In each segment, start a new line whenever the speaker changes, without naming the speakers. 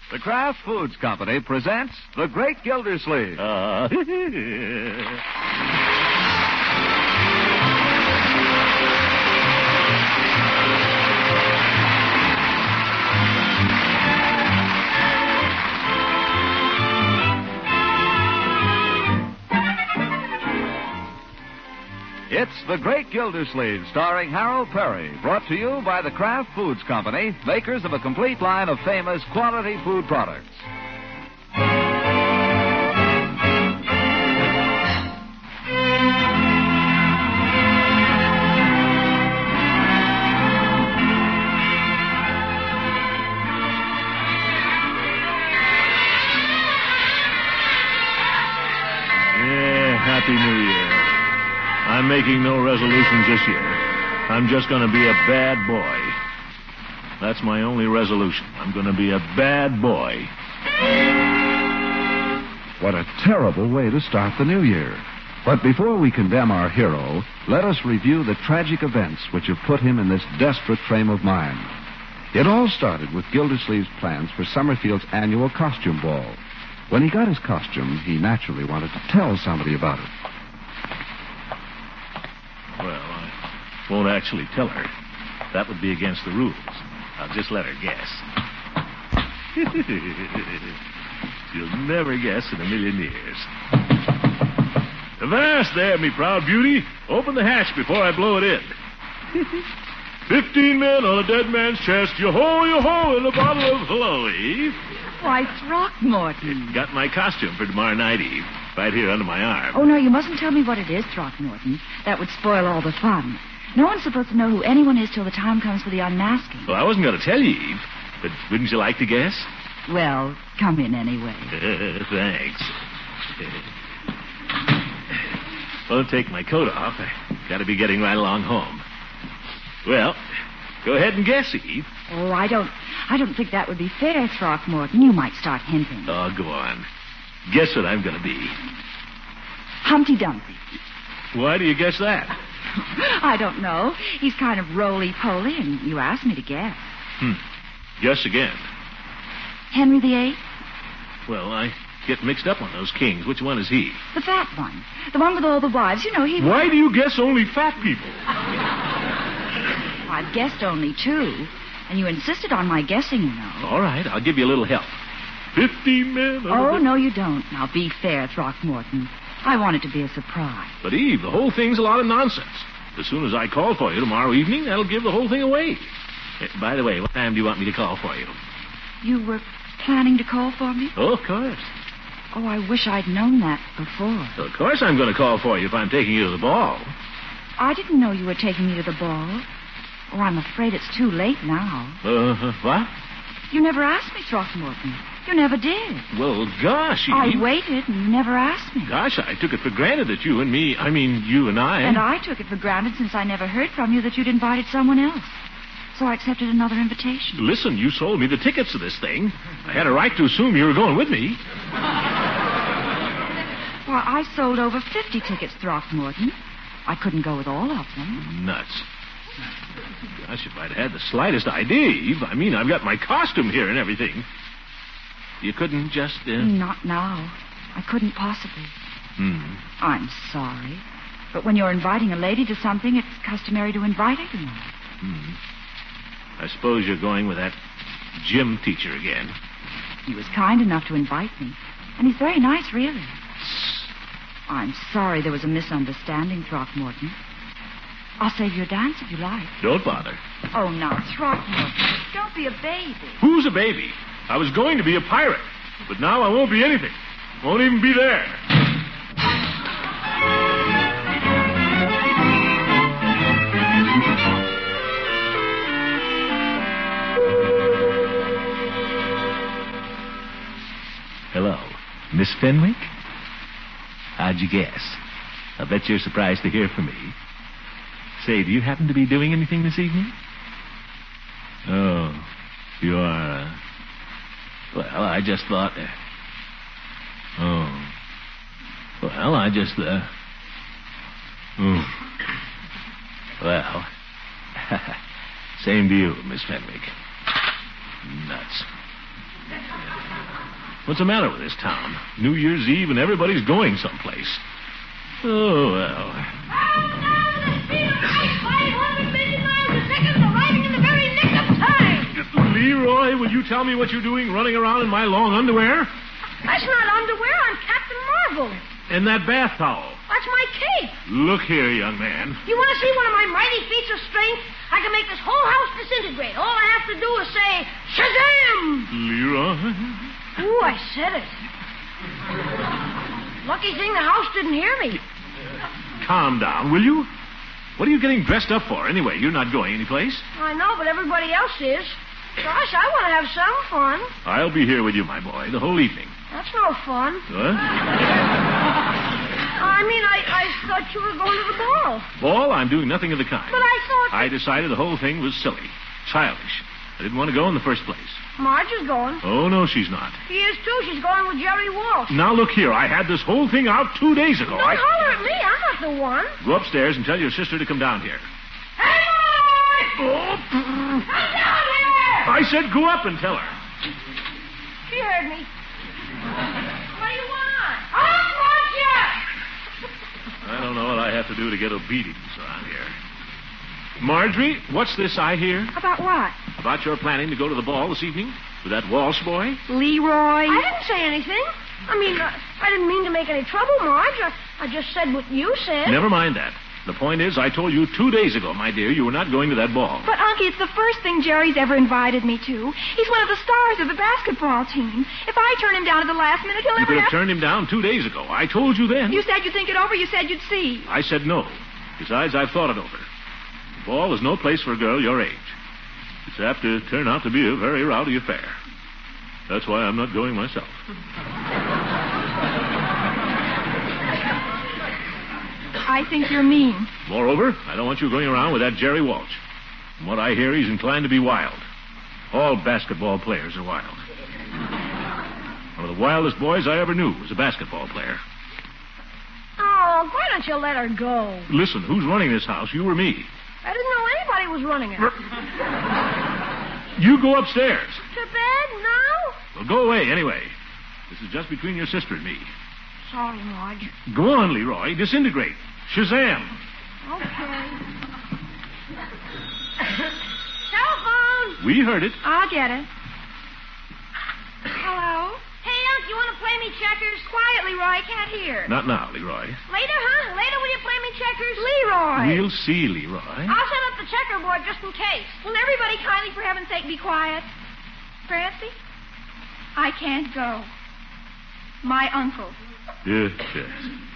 The Kraft Foods Company presents The Great Gildersleeve. It's The Great Gildersleeve, starring Harold Perry, brought to you by the Kraft Foods Company, makers of a complete line of famous quality food products.
Happy New Year. I'm making no resolutions this year. I'm just going to be a bad boy. That's my only resolution. I'm going to be a bad boy.
What a terrible way to start the new year. But before we condemn our hero, let us review the tragic events which have put him in this desperate frame of mind. It all started with Gildersleeve's plans for Summerfield's annual costume ball. When he got his costume, he naturally wanted to tell somebody about it.
Well, I won't actually tell her. That would be against the rules. I'll just let her guess. She'll never guess in a million years. Avast there, me proud beauty. Open the hatch before I blow it in. 15 men on a dead man's chest. Yo-ho, yo-ho, in a bottle of hello, Eve.
Why, Throckmorton.
Got my costume for tomorrow night, Eve. Right here under my arm.
Oh, no, you mustn't tell me what it is, Throckmorton. That would spoil all the fun. No one's supposed to know who anyone is till the time comes for the unmasking.
Well, I wasn't going to tell you, Eve. But wouldn't you like to guess?
Well, come in anyway.
Thanks. Won't take my coat off. I got to be getting right along home. Well, go ahead and guess, Eve.
Oh, I don't think that would be fair, Throckmorton. You might start hinting.
Oh, go on. Guess what I'm going to be.
Humpty Dumpty.
Why do you guess that?
I don't know. He's kind of roly-poly, and you asked me to guess.
Guess again.
Henry VIII?
Well, I get mixed up on those kings. Which one is he?
The fat one. The one with all the wives. You know, he...
Why do you guess only fat people?
I've guessed only two. And you insisted on my guessing, you know.
All right, I'll give you a little help. 15 men...
Oh, no, you don't. Now, be fair, Throckmorton. I want it to be a surprise.
But, Eve, the whole thing's a lot of nonsense. As soon as I call for you tomorrow evening, that'll give the whole thing away. By the way, what time do you want me to call for you?
You were planning to call for me?
Oh, of course.
Oh, I wish I'd known that before.
Of course I'm going to call for you if I'm taking you to the ball.
I didn't know you were taking me to the ball. Oh, I'm afraid it's too late now.
What?
You never asked me, Throckmorton. You never did.
Well, gosh, Eve.
I waited, and you never asked me.
Gosh, I took it for granted that you and me, you and I...
And I took it for granted since I never heard from you that you'd invited someone else. So I accepted another invitation.
Listen, you sold me the tickets to this thing. I had a right to assume you were going with me.
Well, I sold over 50 tickets, Throckmorton. I couldn't go with all of them.
Nuts. Gosh, if I'd had the slightest idea, Eve. I've got my costume here and everything. You couldn't just...
Not now. I couldn't possibly. I'm sorry. But when you're inviting a lady to something, it's customary to invite her, you know.
I suppose you're going with that gym teacher again.
He was kind enough to invite me. And he's very nice, really. I'm sorry there was a misunderstanding, Throckmorton. I'll save you a dance if you like.
Don't bother.
Oh, now, Throckmorton, don't be a baby.
Who's a baby? I was going to be a pirate, but now I won't be anything. Won't even be there. Hello, Miss Fenwick? How'd you guess? I bet you're surprised to hear from me. Say, do you happen to be doing anything this evening? Oh, you are, Well, I just thought... Well, I just, Well, same to you, Miss Fenwick. Nuts. What's the matter with this town? New Year's Eve and everybody's going someplace. Oh, well. Leroy, will you tell me what you're doing running around in my long underwear?
That's not underwear. I'm Captain Marvel.
And that bath towel.
That's my cape.
Look here, young man.
You want to see one of my mighty feats of strength? I can make this whole house disintegrate. All I have to do is say, Shazam!
Leroy?
Ooh, I said it. Lucky thing the house didn't hear me.
Calm down, will you? What are you getting dressed up for, anyway? You're not going anyplace.
I know, but everybody else is. Gosh, I want to have some fun.
I'll be here with you, my boy, the whole evening.
That's no fun.
What?
I thought you were going to the ball.
Ball? I'm doing nothing of the kind.
But I thought...
I decided the whole thing was silly. Childish. I didn't want to go in the first place.
Marge is going.
Oh, no, she's not.
She is, too. She's going with Jerry Walsh.
Now, look here. I had this whole thing out 2 days ago.
Don't holler at me. I'm not the one.
Go upstairs and tell your sister to come down here.
Hey, Marge!
Oh.
Come down here!
I said go up and tell her.
She heard me. What do you want? I want you!
I don't know what I have to do to get obedience around here. Marjorie, what's this I hear?
About what?
About your planning to go to the ball this evening with that Walsh boy?
Leroy?
I didn't say anything. I didn't mean to make any trouble, Marge. I just said what you said.
Never mind that. The point is, I told you 2 days ago, my dear, you were not going to that ball.
But, Unky, it's the first thing Jerry's ever invited me to. He's one of the stars of the basketball team. If I turn him down at the last minute, he'll
You
never
could have
have...
turned him down 2 days ago. I told you then.
You said you'd think it over. You said you'd see.
I said no. Besides, I've thought it over. The ball is no place for a girl your age. It's apt to turn out to be a very rowdy affair. That's why I'm not going myself.
I think you're mean.
Moreover, I don't want you going around with that Jerry Walsh. From what I hear, he's inclined to be wild. All basketball players are wild. One of the wildest boys I ever knew was a basketball player.
Oh, why don't you let her go?
Listen, who's running this house, you or me?
I didn't know anybody was running it.
You go upstairs.
To bed now?
Well, go away anyway. This is just between your sister and me.
Sorry, Marge.
Go on, Leroy. Disintegrate. Shazam.
Okay. Telephone!
We heard it.
I'll get it. Hello?
Hey, Unc, you want to play me checkers?
Quiet, Leroy. I can't hear.
Not now, Leroy.
Later, huh? Later, will you play me checkers?
Leroy!
We'll see, Leroy.
I'll set up the checkerboard just in case.
Will everybody kindly, for heaven's sake, be quiet? Francie? I can't go. My uncle.
Yes, yes.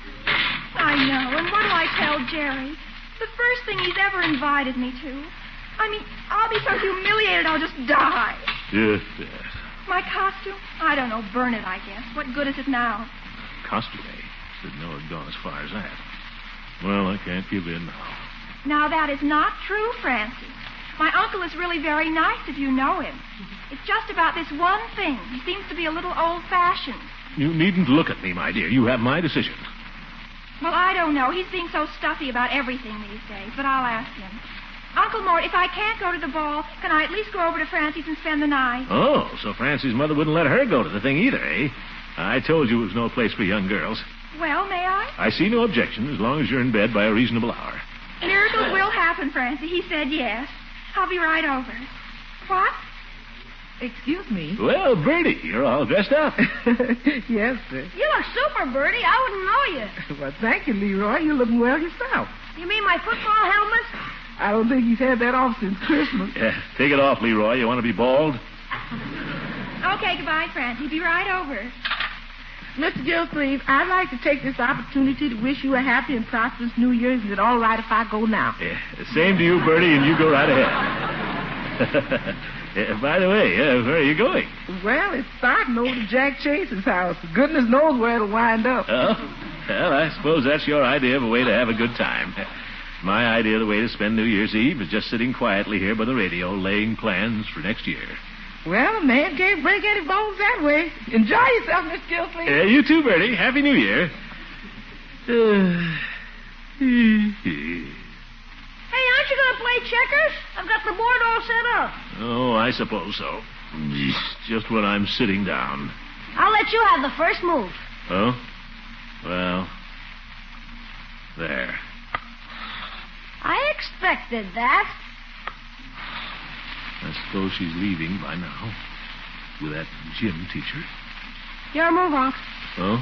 I know, and what do I tell Jerry? The first thing he's ever invited me to. I'll be so humiliated I'll just die.
Yes, yes.
My costume? I don't know. Burn it, I guess. What good is it now?
Costume, eh? Should know it'd gone as far as that. Well, I can't give in now.
Now, that is not true, Francie. My uncle is really very nice if you know him. It's just about this one thing. He seems to be a little old-fashioned.
You needn't look at me, my dear. You have my decision.
Well, I don't know. He's being so stuffy about everything these days, but I'll ask him. Uncle Mort, if I can't go to the ball, can I at least go over to Francie's and spend the night?
Oh, so Francie's mother wouldn't let her go to the thing either, eh? I told you it was no place for young girls.
Well, may I?
I see no objection as long as you're in bed by a reasonable hour.
Miracles will happen, Francie. He said yes. I'll be right over. What?
Excuse me.
Well, Bertie, you're all dressed up.
Yes, sir.
You look super, Bertie. I wouldn't know you.
Well, thank you, Leroy. You're looking well yourself.
You mean my football helmet?
I don't think he's had that off since Christmas.
Yeah, take it off, Leroy. You want to be bald?
Okay, goodbye, Francie. Be right over.
Mr. Gilsleeve, I'd like to take this opportunity to wish you a happy and prosperous New Year. Is it all right if I go now?
Yeah, same to you, Bertie, and you go right ahead. By the way, where are you going?
Well, it's starting over to Jack Chase's house. Goodness knows where it'll wind up.
Oh, well, I suppose that's your idea of a way to have a good time. My idea of the way to spend New Year's Eve is just sitting quietly here by the radio, laying plans for next year.
Well, a man can't break any bones that way. Enjoy yourself, Miss Gilsleeve.
You too, Bertie. Happy New Year.
Hey, aren't you going to play checkers? I've got the board all set up.
Oh, I suppose so. Just when I'm sitting down.
I'll let you have the first move.
Oh? Well, there.
I expected that.
I suppose she's leaving by now. With that gym teacher.
Your move, Unc.
Oh?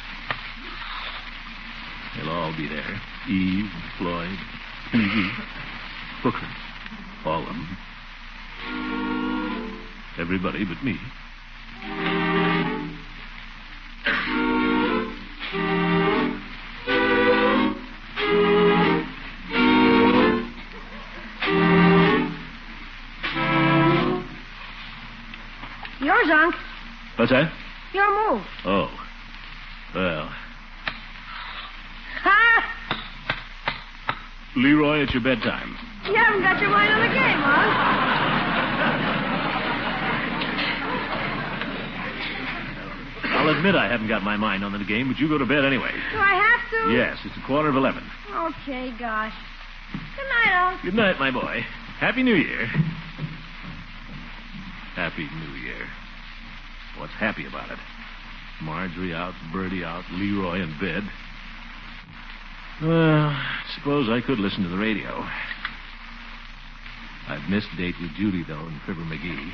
They'll all be there. Eve, Floyd, Peavy, Booker. All of them. Everybody but me.
Yours, Unc.
What's that?
Your move.
Oh. Well.
Ha!
Leroy, it's your bedtime.
You haven't got your mind on the game, huh?
I'll admit I haven't got my mind on the game, but you go to bed anyway.
Do I have to?
Yes, it's 11:15.
Okay, gosh. Good night, Unc.
Good night, my boy. Happy New Year. Happy New Year. What's happy about it? Marjorie out, Bertie out, Leroy in bed. Well, suppose I could listen to the radio. I've missed date with Judy, though, and Fibber McGee.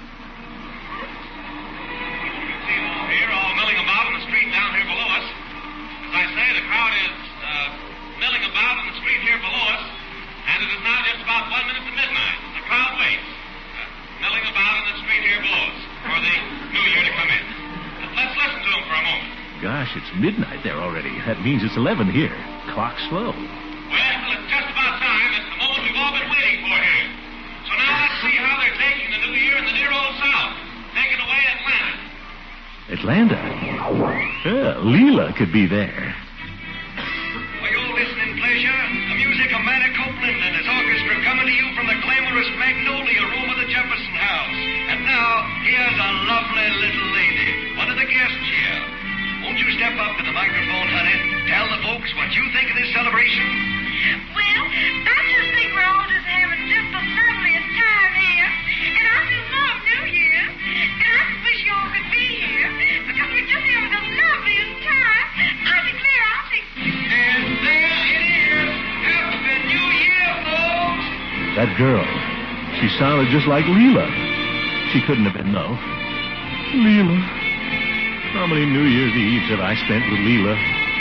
Here, all milling about in the street down here below us. As I say, the crowd is milling about in the street here below us, and it is now just about 1 minute to midnight. The crowd waits, milling about in the street here below us for the new year to come in. Let's listen to them for a moment.
Gosh, it's midnight there already. That means it's 11 here. Clock's slow.
Well, it's just about time. It's the moment we've all been waiting for here. So now let's see how they're taking the new year in the dear old South. Taking away Atlanta.
Atlanta? Leela could be there.
For your listening pleasure, the music of Manny Copeland and his orchestra coming to you from the glamorous Magnolia room of the Jefferson House. And now, here's a lovely little lady, one of the guests here. Won't you step up to the microphone, honey? Tell the folks what you think of this celebration.
Well, I just think we're all just having just the loveliest time here. And I just love New Year. And I just wish you all could be here. Because we're just having the loveliest time. I declare I'll take...
And there it is. Happy New Year, folks.
That girl. She sounded just like Leela. She couldn't have been, though. Leela. How many New Year's Eves have I spent with Leela?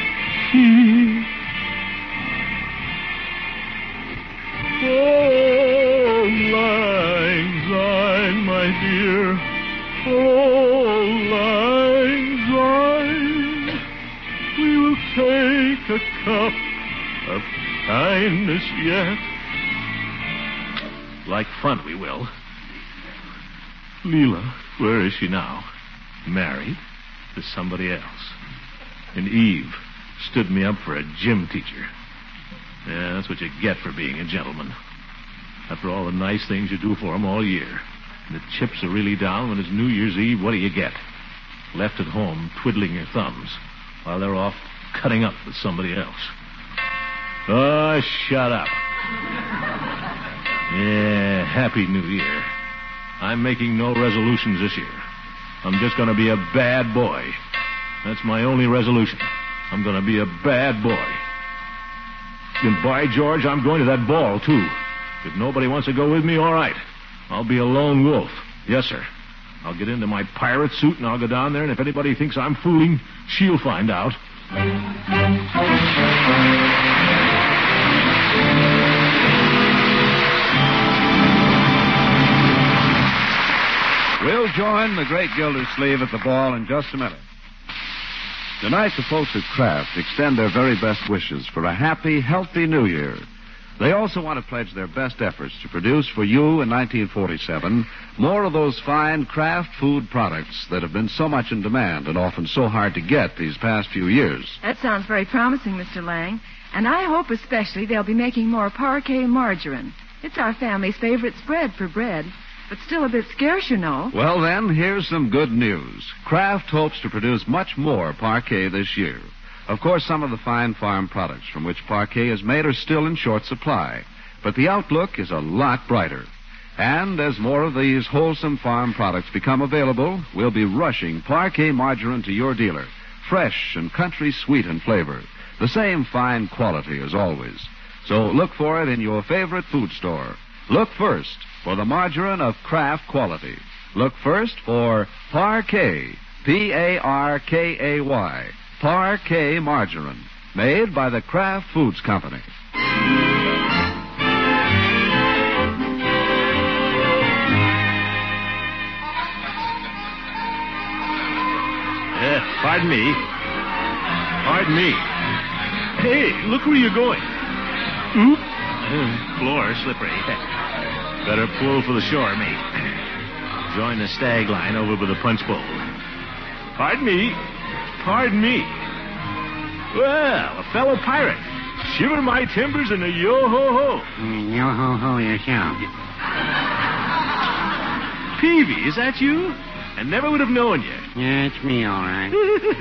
Oh, lang syne, my dear. Oh, lang syne. We will take a cup of kindness yet. Like fun, we will. Leela, where is she now? Married? To somebody else. And Eve stood me up for a gym teacher. Yeah, that's what you get for being a gentleman. After all the nice things you do for them all year. And the chips are really down when it's New Year's Eve, what do you get? Left at home twiddling your thumbs while they're off cutting up with somebody else. Oh, shut up. Yeah, Happy New Year. I'm making no resolutions this year. I'm just going to be a bad boy. That's my only resolution. I'm going to be a bad boy. And by George, I'm going to that ball, too. If nobody wants to go with me, all right. I'll be a lone wolf. Yes, sir. I'll get into my pirate suit and I'll go down there, and if anybody thinks I'm fooling, she'll find out.
We'll join the great Gildersleeve at the ball in just a minute. Tonight, the folks at Kraft extend their very best wishes for a happy, healthy New Year. They also want to pledge their best efforts to produce for you in 1947 more of those fine Kraft food products that have been so much in demand and often so hard to get these past few years.
That sounds very promising, Mr. Lang. And I hope especially they'll be making more parquet margarine. It's our family's favorite spread for bread. But still a bit scarce, you know.
Well, then, here's some good news. Kraft hopes to produce much more parquet this year. Of course, some of the fine farm products from which parquet is made are still in short supply. But the outlook is a lot brighter. And as more of these wholesome farm products become available, we'll be rushing Parquet margarine to your dealer. Fresh and country sweet in flavor. The same fine quality as always. So look for it in your favorite food store. Look first for the margarine of Kraft quality. Look first for Parquet, P-A-R-K-A-Y, Parquet margarine, made by the Kraft Foods Company.
Pardon me. Pardon me. Hey, look where you're going. Floor slippery. Better pull for the shore, mate. Join the stag line over by the punch bowl. Pardon me. Pardon me. Well, a fellow pirate. Shiver my timbers and a yo-ho-ho.
Yo-ho-ho yourself.
Peavy, is that you? I never would have known you.
Yeah, it's me, all right.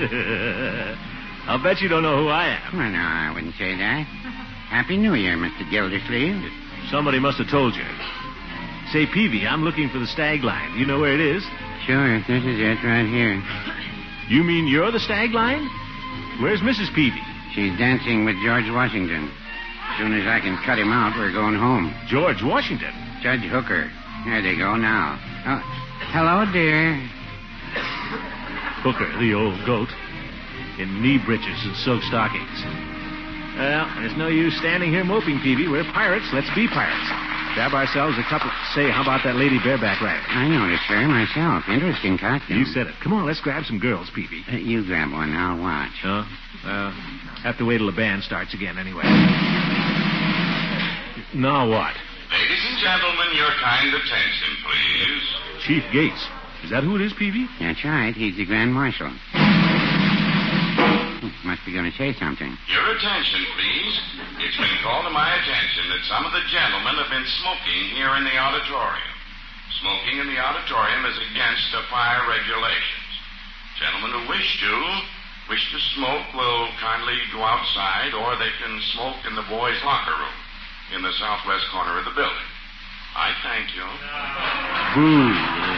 I'll bet you don't know who I am.
Well, no, I wouldn't say that. Happy New Year, Mr. Gildersleeve.
Somebody must have told you. Say, Peavy, I'm looking for the stag line. Do you know where it is?
Sure, this is it right here.
You mean you're the stag line? Where's Mrs. Peavy?
She's dancing with George Washington. As soon as I can cut him out, we're going home.
George Washington?
Judge Hooker. There they go now. Oh, hello, dear.
Hooker, the old goat, in knee breeches and silk stockings. Well, there's no use standing here moping, Peavy. We're pirates. Let's be pirates. Grab ourselves a couple. Say, how about that lady bareback rider?
I noticed her myself. Interesting costume.
You said it. Come on, let's grab some girls, Peavy.
You grab one. I'll watch.
Huh? Have to wait till the band starts again anyway. Now what?
Ladies and gentlemen, your kind attention, please.
Chief Gates. Is that who it is, Peavy?
That's right. He's the Grand Marshal. Must be going to say something.
Your attention, please. It's been called to my attention that some of the gentlemen have been smoking here in the auditorium. Smoking in the auditorium is against the fire regulations. Gentlemen who wish to smoke will kindly go outside, or they can smoke in the boys' locker room in the southwest corner of the building. I thank you.
Boo.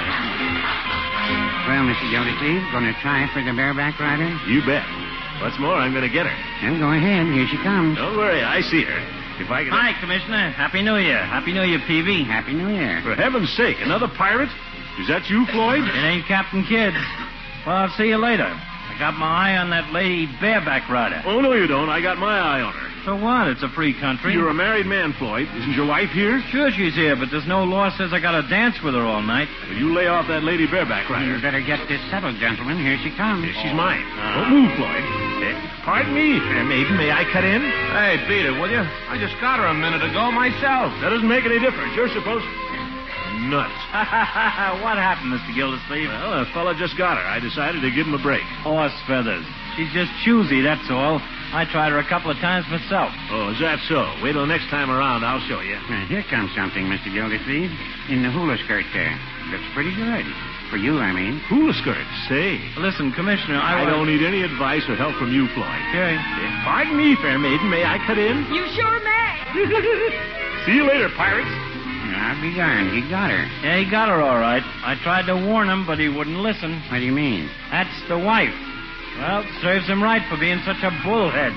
Well, Mr. Gildersleeve, going to try for the bareback rider?
You bet. What's more, I'm going to get her.
Well, go ahead. Here she comes.
Don't worry, I see her. If I can...
Hi, Commissioner. Happy New Year. Happy New Year, Peavy.
Happy New Year.
For heaven's sake, another pirate? Is that you, Floyd?
It ain't Captain Kidd. Well, I'll see you later. I got my eye on that lady bareback rider.
Oh, no, you don't. I got my eye on her.
So what? It's a free country.
You're a married man, Floyd. Isn't your wife here?
Sure she's here, but there's no law says I gotta dance with her all night.
Well, you lay off that lady bareback rider.
You better get this settled, gentlemen. Here she comes.
She's mine. Don't move, Floyd. Pardon me, fair maiden. May I cut in?
Hey, beat it, will you? I just got her a minute ago myself.
That doesn't make any difference. You're supposed... Nuts.
What happened, Mr. Gildersleeve?
Well, a fella just got her. I decided to give him a break.
Horse feathers. She's just choosy, that's all. I tried her a couple of times myself.
Oh, is that so? Wait till next time around. I'll show you.
Here comes something, Mr. Gildersleeve. In the hula skirt there. Looks pretty good. For you, I mean.
Hula skirt? Say.
Listen, Commissioner,
I don't need any advice or help from you, Floyd.
Okay.
Pardon me, fair maiden. May I cut in?
You sure may.
See you later, pirates.
I'll be darned. He got her.
Yeah, he got her all right. I tried to warn him, but he wouldn't listen.
What do you mean?
That's the wife. Well, serves him right for being such a bullhead.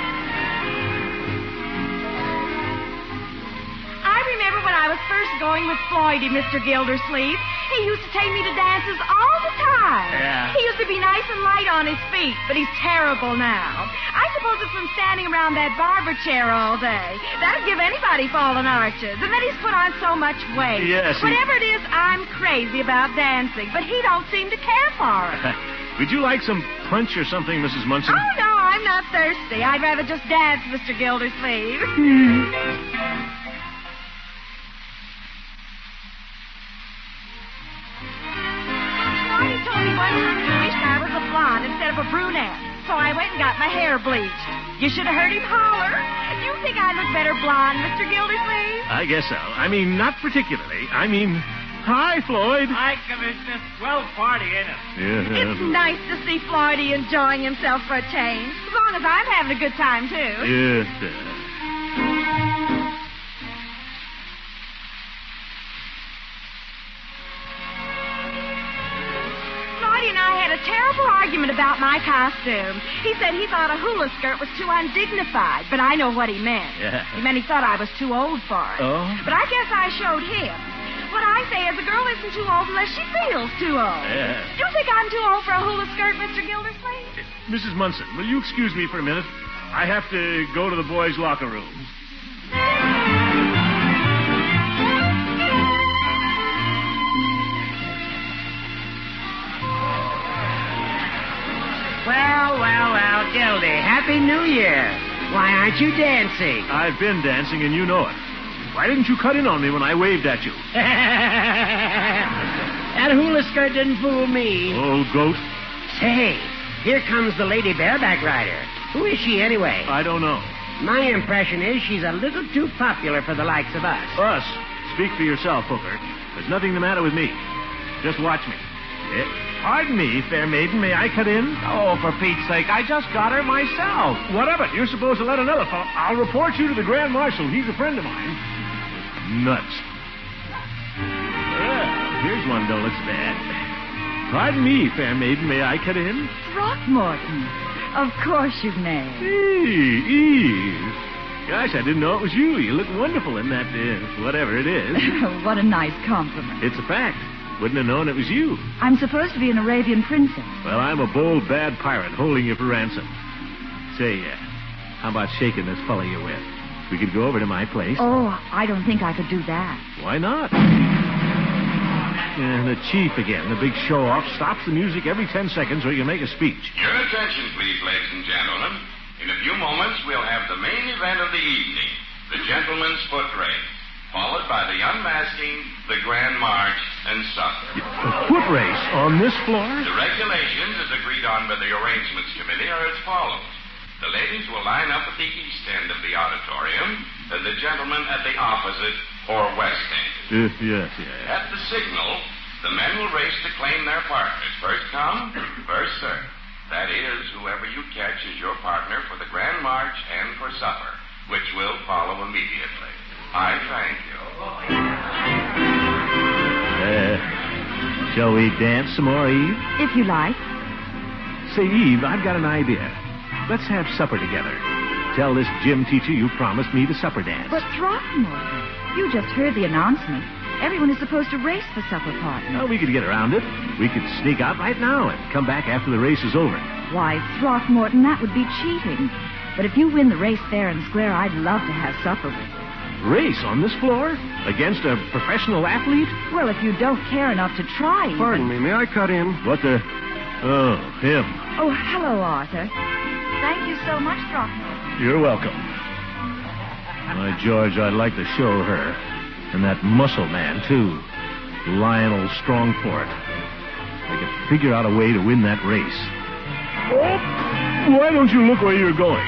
I remember when I was first going with Floydie, Mr. Gildersleeve. He used to take me to dances all the time.
Yeah.
He used to be nice and light on his feet, but he's terrible now. I suppose it's from standing around that barber chair all day. That'd give anybody fallen arches. And then he's put on so much weight.
Yes.
Whatever it is, I'm crazy about dancing, but he don't seem to care for it.
Would you like some punch or something, Mrs. Munson?
Oh, no, I'm not thirsty. I'd rather just dance, Mr. Gildersleeve. Floyd told me one time he wished I was a blonde instead of a brunette, so I went and got my hair bleached. You should have heard him holler. Do you think I look better blonde, Mr. Gildersleeve?
I guess so. I mean, not particularly. I mean... Hi, Floyd.
Hi, Commissioner. Swell party, ain't it?
Yeah.
It's nice to see Floydie enjoying himself for a change, as long as I'm having a good time, too.
Yes.
and I had a terrible argument about my costume. He said he thought a hula skirt was too undignified, but I know what he meant.
Yeah.
He meant he thought I was too old for it.
Oh?
But I guess I showed him. What I say is a girl isn't too old unless she feels too old.
Yeah.
Do you think I'm too old for a hula skirt, Mr. Gildersleeve?
Mrs. Munson, will you excuse me for a minute? I have to go to the boys' locker room.
Well, Gildy, Happy New Year. Why aren't you dancing?
I've been dancing, and you know it. Why didn't you cut in on me when I waved at you?
That hula skirt didn't fool me.
Old goat.
Say, here comes the lady bareback rider. Who is she, anyway?
I don't know.
My impression is she's a little too popular for the likes of us.
Us? Speak for yourself, Hooker. There's nothing the matter with me. Just watch me. Pardon me, fair maiden. May I cut in?
Oh, for Pete's sake, I just got her myself.
What of it? You're supposed to let another fellow. I'll report you to the Grand Marshal. He's a friend of mine. Nuts. Well, here's one don't look so bad. Pardon me, fair maiden. May I cut in?
Throckmorton. Of course you may.
Eve. Gosh, I didn't know it was you. You look wonderful in that, whatever it is.
What a nice compliment.
It's a fact. Wouldn't have known it was you.
I'm supposed to be an Arabian princess.
Well, I'm a bold, bad pirate holding you for ransom. Say, how about shaking this fellow you're with? We could go over to my place.
Oh, I don't think I could do that.
Why not? The chief again, the big show-off, stops the music every 10 seconds or you make a speech.
Your attention, please, ladies and gentlemen. In a few moments, we'll have the main event of the evening, the gentleman's foot race, followed by the unmasking, the grand march, and supper.
A foot race on this floor?
The regulations, as agreed on by the arrangements committee, are as follows. The ladies will line up at the east end of the auditorium, and the gentlemen at the opposite or west end.
Yes.
At the signal, the men will race to claim their partners. First come, first served. That is, whoever you catch is your partner for the grand march and for supper, which will follow immediately. I thank you.
Shall we dance some more, Eve?
If you like.
Say, Eve, I've got an idea. Let's have supper together. Tell this gym teacher you promised me the supper dance.
But Throckmorton, you just heard the announcement. Everyone is supposed to race the supper party.
Well, we could get around it. We could sneak out right now and come back after the race is over.
Why, Throckmorton, that would be cheating. But if you win the race fair and square, I'd love to have supper with you.
Race on this floor? Against a professional athlete?
Well, if you don't care enough to try.
Pardon me, may I cut in?
What the... Oh, him.
Oh, hello, Arthur. Thank you so much, Throckmorton.
You're welcome. My George, I'd like to show her. And that muscle man, too. Lionel Strongport. They could figure out a way to win that race. Oh, why don't you look where you're going?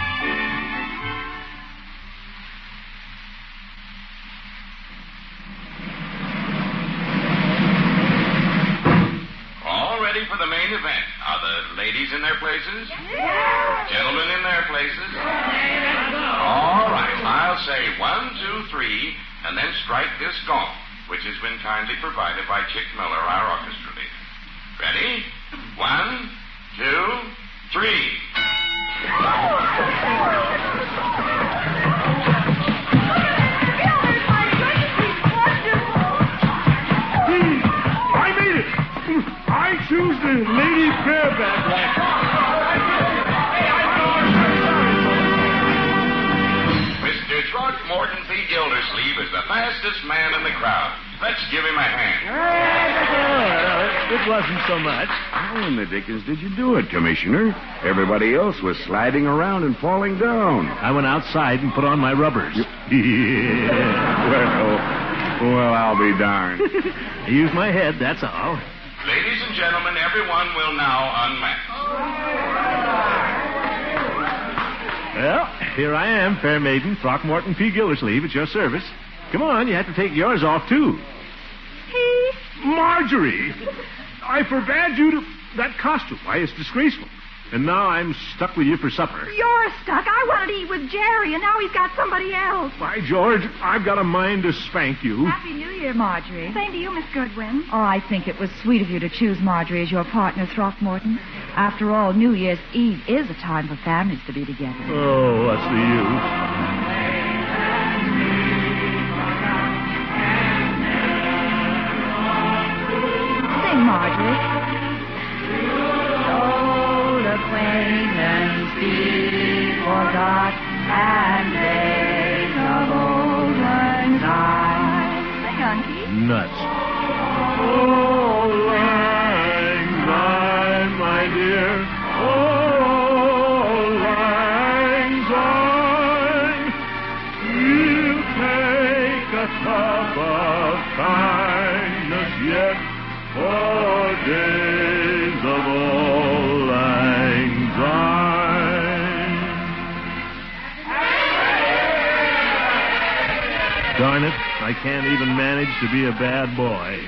All ready for the main event. Are the ladies in their places? Yeah. Gentlemen in their places? All right. I'll say 1, 2, 3, and then strike this gong, which has been kindly provided by Chick Miller, our orchestra leader. Ready? 1, 2, 3.
I made it! I choose the lady bareback line.
Mr. Throckmorton P. Gildersleeve is the fastest man in the crowd. Let's give him a hand.
It wasn't so much.
How in the dickens did you do it, Commissioner? Everybody else was sliding around and falling down.
I went outside and put on my rubbers.
Well, I'll be darned.
I used my head, that's all.
Ladies and gentlemen, everyone will now unmask.
Well, here I am, fair maiden, Throckmorton P. Gildersleeve, at your service. Come on, you have to take yours off, too. Marjorie! I forbade you to... That costume, why, it's disgraceful. And now I'm stuck with you for supper.
You're stuck. I wanted to eat with Jerry, and now he's got somebody else.
By George, I've got a mind to spank you.
Happy New Year, Marjorie.
Same to you, Miss Goodwin.
Oh, I think it was sweet of you to choose Marjorie as your partner, Throckmorton. After all, New Year's Eve is a time for families to be together.
Oh, what's the use?
Sing, Marjorie. Old acquaintance be forgot, and days of olden time. Sing, Unky.
Nuts. Oh, lang syne, my dear. Oh, lang syne. We'll take a cup of kindness yet for days of old lang syne. Darn it, I can't even manage to be a bad boy.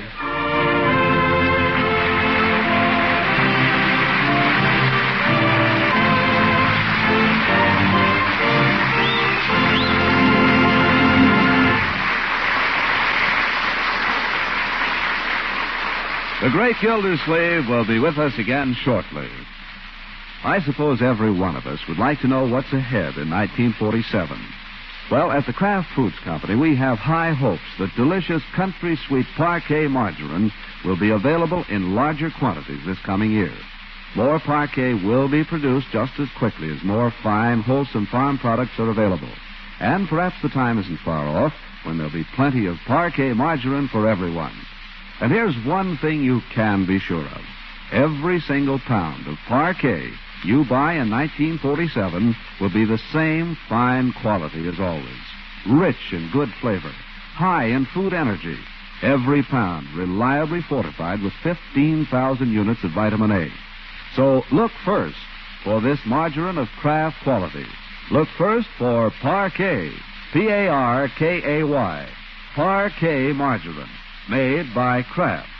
The great Gildersleeve will be with us again shortly. I suppose every one of us would like to know what's ahead in 1947. Well, at the Kraft Foods Company, we have high hopes that delicious country sweet Parquet margarine will be available in larger quantities this coming year. More Parquet will be produced just as quickly as more fine, wholesome farm products are available. And perhaps the time isn't far off when there'll be plenty of Parquet margarine for everyone. And here's one thing you can be sure of. Every single pound of Parquet you buy in 1947 will be the same fine quality as always. Rich in good flavor, high in food energy. Every pound reliably fortified with 15,000 units of vitamin A. So look first for this margarine of Kraft quality. Look first for Parquet, Parkay, Parquet margarine, made by Kraft.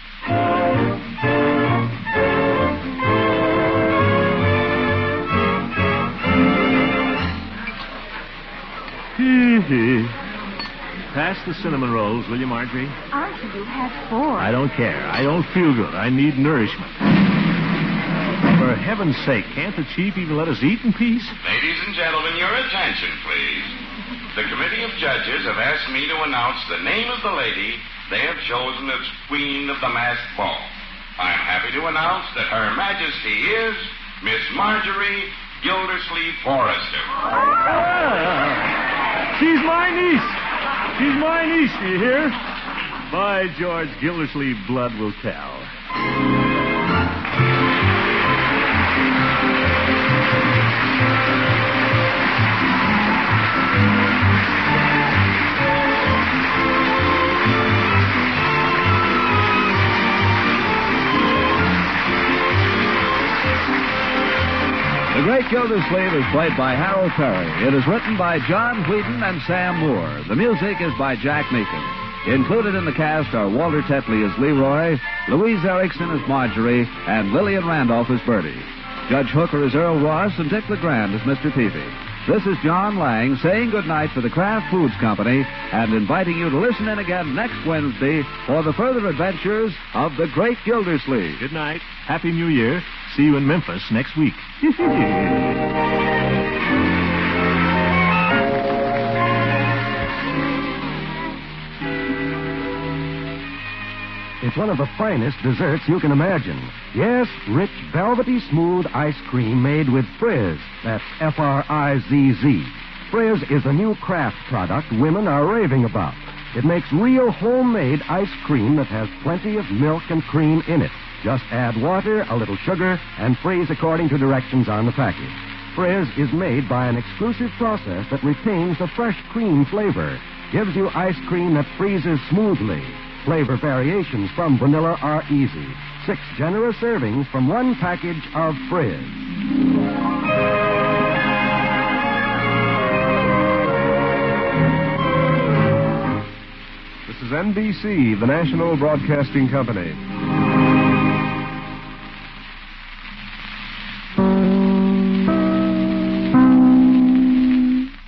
Pass the cinnamon rolls, will you, Marjorie?
Uncle, you had 4.
I don't care. I don't feel good. I need nourishment. For heaven's sake, can't the chief even let us eat in peace?
Ladies and gentlemen, your attention, please. The committee of judges have asked me to announce the name of the lady they have chosen as Queen of the Masked Ball. I am happy to announce that Her Majesty is Miss Marjorie Gildersleeve Forrester.
She's my niece. She's my niece, do you hear? By George, Gildersleeve blood will tell.
The Great Gildersleeve is played by Harold Perry. It is written by John Whedon and Sam Moore. The music is by Jack Meakin. Included in the cast are Walter Tetley as Leroy, Louise Erickson as Marjorie, and Lillian Randolph as Bertie. Judge Hooker is Earl Ross, and Dick LeGrand is Mr. Peavy. This is John Lang saying goodnight for the Kraft Foods Company and inviting you to listen in again next Wednesday for the further adventures of the Great Gildersleeve.
Good night. Happy New Year. See you in Memphis next week.
It's one of the finest desserts you can imagine. Yes, rich, velvety, smooth ice cream made with Frizz. That's F-R-I-Z-Z. Frizz is a new Kraft product women are raving about. It makes real homemade ice cream that has plenty of milk and cream in it. Just add water, a little sugar, and freeze according to directions on the package. Frizz is made by an exclusive process that retains the fresh cream flavor. Gives you ice cream that freezes smoothly. Flavor variations from vanilla are easy. 6 generous servings from one package of Frizz.
This is NBC, the National Broadcasting Company.